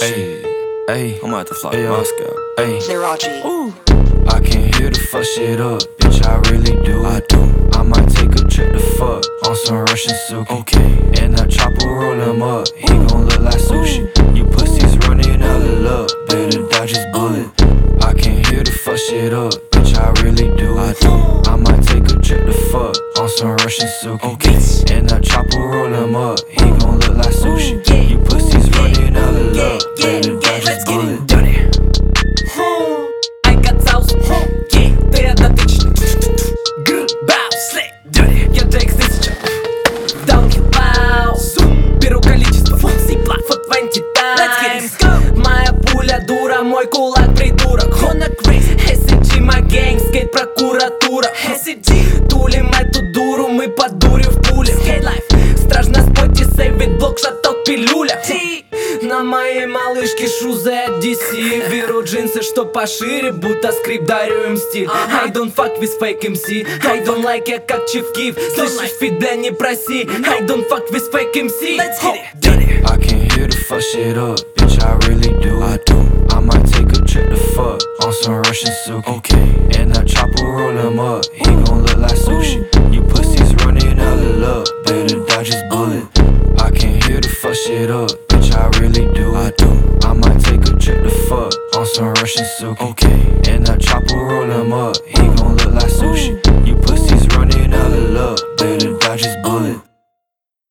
shit. Ayy, I'm about to fly to Moscow. Ayy, Niraji. I can't hear the fuck shit up, bitch, I really do. I do. I might take a trip to fuck on some Russian silk. Okay, and that chopper roll him up, he gon' look like sushi. You pussies running hella luck, better dodge his bullet. I can't hear the fuck shit up, bitch, I really do. I do. I might take a trip to fuck on some Russian silk. Okay, and that chopper roll him up, he gon' look like sushi. You pussies running hella luck, better dodge his bullet. I got sauce, yeah, ты однотычный. Баус, я Джейк тысяча. Downhill bounce, беру количество, сипла, for 20 times. Моя пуля дура, мой кулак придурок. Honda crazy, SCG, my gang, скейт прокуратура. SCG, тулим эту дуру, мы под дурью в пуле. Skate life, страж на споте, сейвит блок, шаток, пилюля. На моей малышке шузы от DC. Беру джинсы, что пошире, будто скрип, дарю им стиль. I don't fuck with fake MC. I don't like, я как Chief Keef. Слышишь фит, бля, не проси. I don't fuck with fake MC. Let's get it. I can't hear the fuck shit up, bitch, I really do. I do. I might take a trip to fuck on some Russian silk. Okay, and that chopper roll him up, he gon' look like sushi. You pussies running hella luck, better dodge his bullet. I can't hear the fuck shit up, bitch, I really do. I do. I might take a trip to fuck on some Russian silk. Okay, and that chopper roll him up,